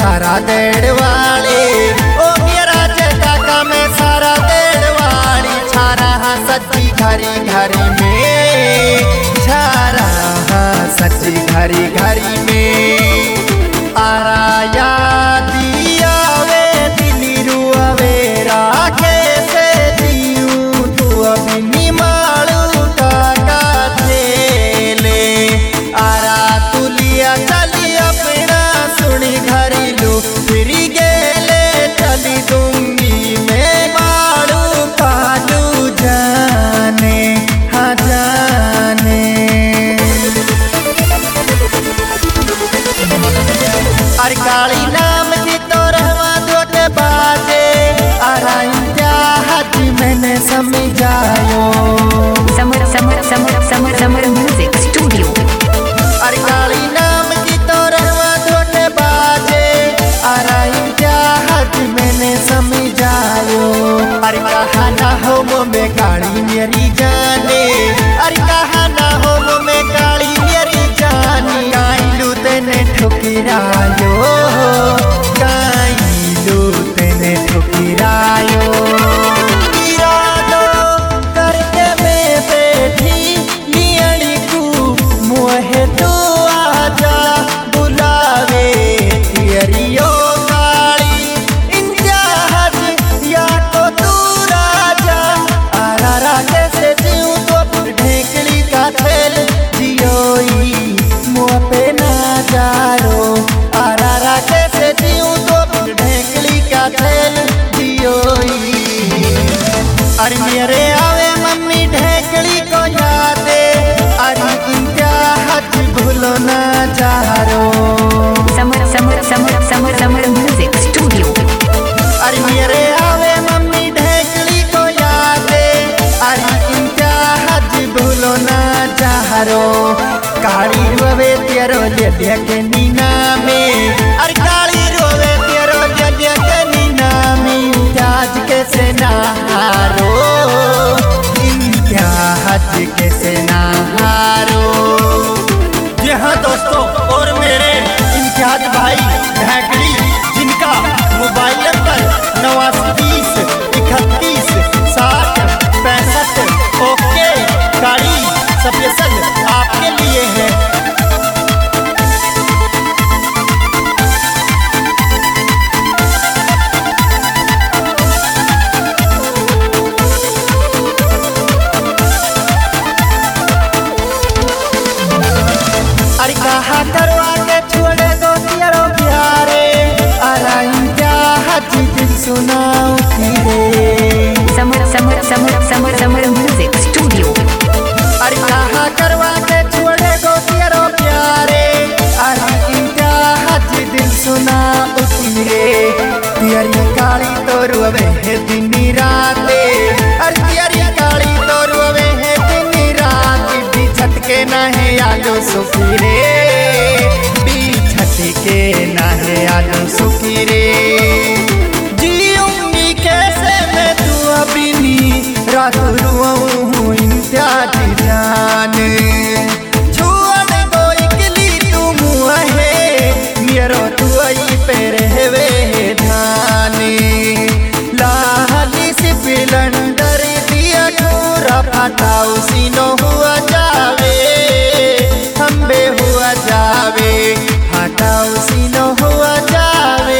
सारा देड़ वाले ओ मेरा काका में सारा देड़ वाली छारा सच्ची घरी घरी में छारा सच्ची घरी घरी में आरा दिया वे दिली रुआवे राखे से दियूं तू अभी निमालू काका थेले आरा तुलिया चली अपना सुनी घरी लू फिर गेले चली दूंगी मैं मालू कालू जाने हाँ जाने अरे काली नाम की तो रहवा दो के बाजे आराई क्या हाथी मैंने समझायो समर समर समर समर समर म्यूजिक स्टूडियो। अरे काली नाम की तो रहवा दो के बाजे आराई क्या हाथी मैंने समझायो अरे कहा ना हो में काली मेरी जाने अरे कहा ना हो में काली मेरी जानी गाइलू तेने ठुकरायो गाइलू तेने ठुकरायो इरादो करके मैं बैठी नियड़ी को मोहे तू आजा बुलावे तियरियो काली इंतहाज या तो तू राजा आरा कैसे जीऊं तो ढेकली का थैल जियोई मुँह पे ना जारो आरा कैसे जीऊं तो ढेकली का थैल जियोई अरे मेरे आवे मम्मी ढेकली को यादे अरे इनका हज भूलो ना जारो समर समर समर समर समर म्यूजिक स्टूडियो। अरे मेरे आवे मम्मी ढेकली को यादे अरे इनका हज भूलो ना जारो काली रोवे तेरो ले के नीना में अरे काली रोवे तेरो ले के नीना में आज कैसे ना हारो इनका हज कैसे ना हारो। जी हाँ दोस्तों और मेरे इम्तियाज भाई ढेकली जिनका मोबाइल नंबर 8930316065 ओके गाड़ी स्पेशल आपके लिए है। अरे कहा करवा के छोड़े दो तेरो प्यारे अराई क्या हज दिल सुनाओ रे समर समर समर समर समर म्यूजिक स्टूडियो। अरे कहा करवा के छोड़े दो तेरो प्यारे अराई क्या हज दिल सुनाओ रे तेरी काली तो रोवे है दिन राते अरे तेरी काली तो रोवे है दिन रात भी छटके ना है आलो सुखी रे के ना है आलू सुखी रे जीऊंगी कैसे मैं तू अभी नी रात रुआऊं इम्तियाज जान छुआने को इकली तू मुआ है मेरो तू आई पे रहवे धान लाली से पिलंडर दिया पूरा फटाऊ सीनो हुआ जावे हम्बे हुआ जावे हटाओ सीनो हुआ जावे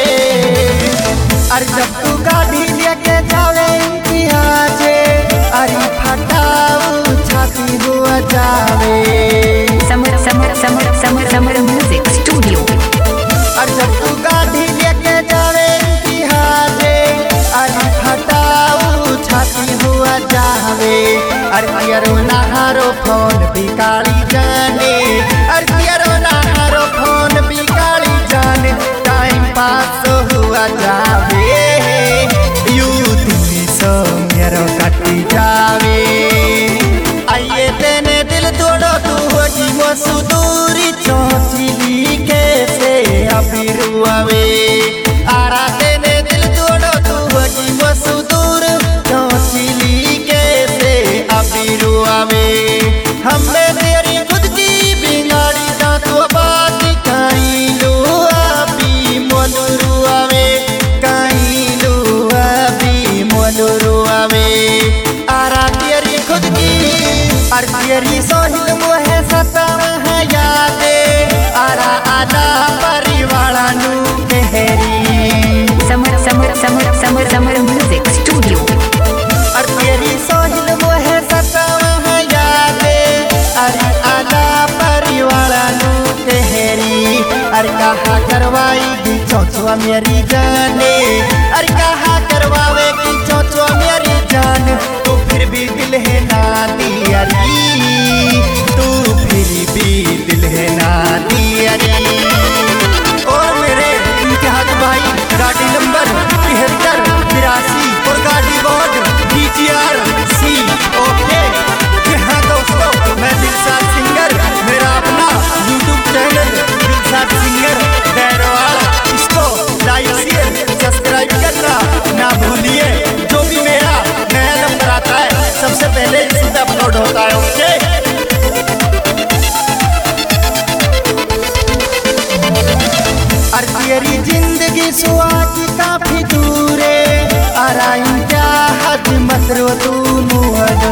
अरे जब तू गाड़ी लेके जावे इम्तियाजे अरे फटाओ छाती हुआ जावे समर समर समर समर समर म्यूजिक स्टूडियो। अरे जब तू गाड़ी लेके जावे इम्तियाजे अरे फटाओ छाती हुआ जावे अरे यारो नहारो फोन भी काली जाने अरे यारो नहारो फोन भी काली जाने टाइम पास हुआ जावे यूथ सो मेरो कटी जावे आइए तेने दिल तोड़ो तू होगी वो सुदूरी चौथी कैसे अभी रुआवे आरा तेने दिल तोड़ो तू होगी वो सुदूर चौथी कैसे अभी रुआवे हमने तेरी खुद की बिगाड़ी दांतों बात खाई लो अभी Summer Music Studio. और तेरी सोहिल मोहे सतावा है यादे अरे आला परिवार नु कहरी अरे कहा करवाई दी चौचुआ मेरी जाने अरे कहा करवावे की चौचुआ मेरी जान तो फिर भी दिल है ना दियारी तू फिर भी दिल है ना दियारी। और मेरे इनके हाथ भाई गाड़ी नंबर 7382 और गाड़ी बोर्ड DGR C ओके। यहाँ दोस्तों मैं दिलसाद सिंगर मेरा अपना YouTube channel Dilshad singer Bairwal इसको लाइक शेयर सब्सक्राइब करना ना भूलिए। जो भी मेरा नया नंबर आता है सबसे पहले इसी पे अपलोड होता है ओके। और तेरी जिंदगी सुआ की काफी दूरे आराई क्या हद मत रो तू मुहदो।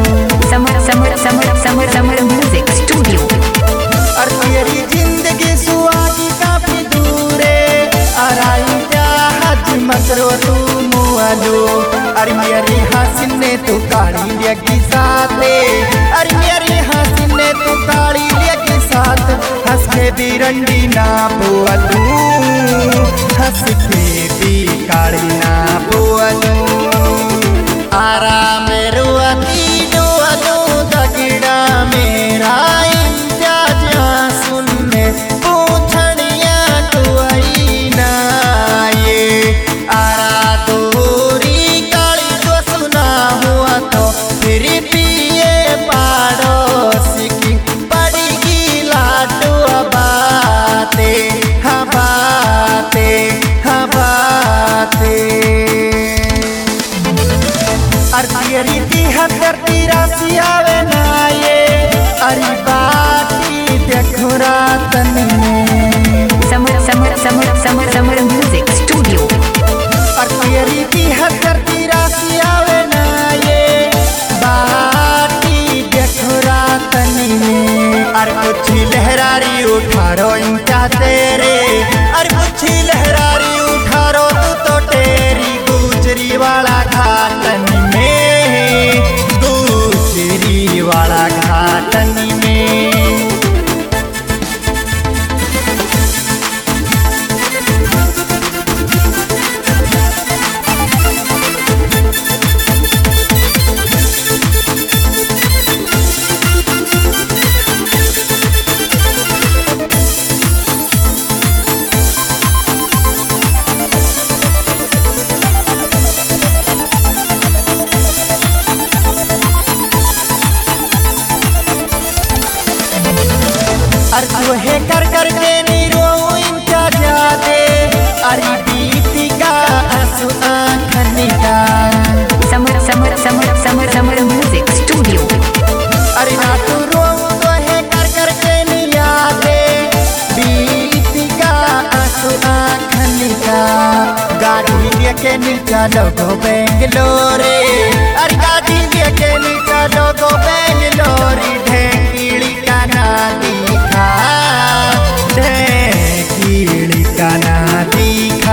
Summer Music Studio. और तेरी जिंदगी सुआ की काफी दूरे आराई क्या हद मत रो तू मुहदो। अरे मेरी हंसी ने तू काली लगी साथे अरे मेरी हंसी ने तू काली लगी साथ हंस के भी रंडी ना बुआ तू हंस के भी काली ना बुआ तू आराम रुआती दुआ तू दगड़ा मेरा इंतजार सुनने पूछड़िया तू आई ना ये आरा दूरी काली तो सुना हुआ तो फिर भी ये पड़ोस की पड़ेगी लाडू बाते हाँ बाते हाँ बाते। अरे की हत्या तेरा सियावे ना ये अरे बाती देखो रातन में Summer Music Studio. और तेरी की हत्या तेरा सियावे ना ये बाती देखो रातन में। अरे कुछ लहरारी उठारो इनका तेरे अरे कुछ लहरारी उठारो तू तो तेरी गुजरी वाला घाटन में गुजरी वाला घाटन में। अरे तू है कर के नीरो इनका जाते अरे बीती का आंसू आँखन का। Summer Music Studio. अरे ना तू रो तो है कर के नहीं आते बीती का आंसू आँखन का। गाड़ी लेके नीचा लोगो बेंगलोरे अरे गाड़ी लेके नीचा लोगो बेंगलोरी ढेंगीड़ी का ना दिखा ढेंगीड़ी का ना दिखा।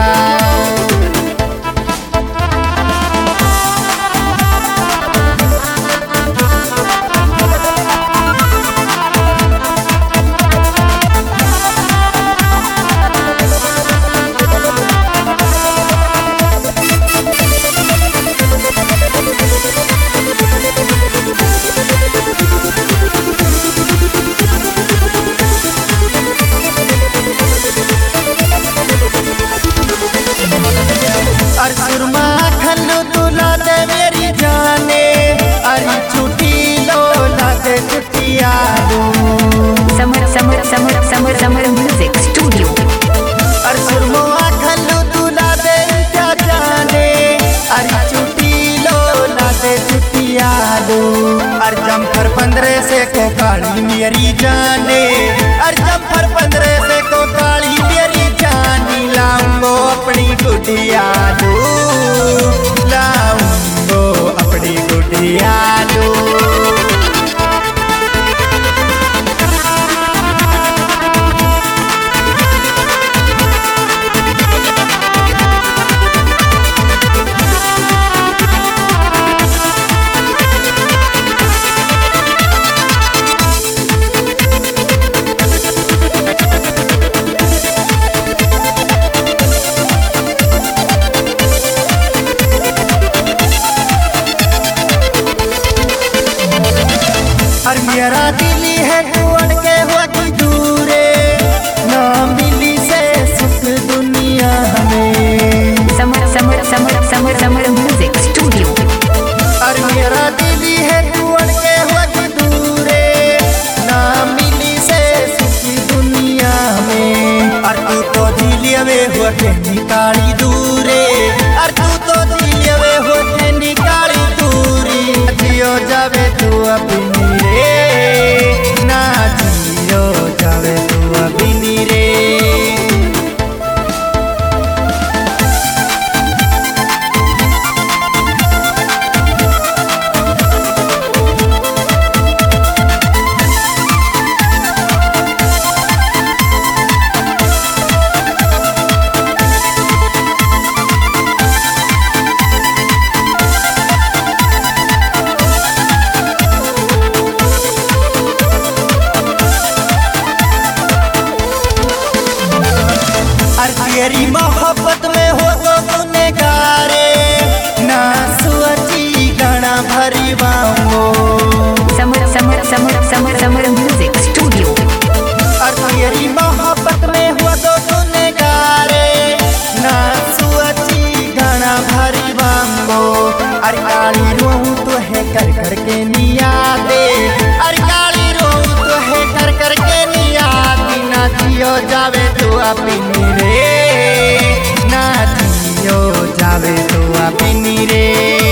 और सुरमा खल्लू तुला दे मेरी जाने अरे छुट्टी लो ला दे छुट्टिया दो। Summer Music Studio. और सुरमा खल्लू तुला दे क्या जाने अरे छुट्टी लो ला दे छुट्टिया दो। और जम्फर 15 से को काली मेरी जाने और जम्फर 15 से को काली मेरी जानी लाऊंगो अपनी गुड़िया दो लाऊंगो अपनी गुड़िया दो। मेरा दिली है तू अटके हुआ की दूरे ना मिली से सुख दुनिया हमें Summer Music Studio. और मेरा दिली है तू अटके हुआ की दूरे ना मिली से सुख दुनिया में। और तू तो दिलिया में हुआ के निकाली दूरे और तू तो दिलिया में हुआ के निकाली दूरी जियो जावे तू अपनी रे ना जियो जावे तू अपनी रे। तेरी मोहब्बत में हो तो गुनहगारे ना सोची गाना भरी बांगो। Summer Music Studio. और तेरी मोहब्बत में हो तो गुनहगारे ना सोची गाना भरी बांगो। अरे काली रोहू तो है कर कर के निया दे अरे काली रोहू तो है कर कर के निया दी ना जियो जावे तू अपनी रे ना जियो जावे तू अपनी रे।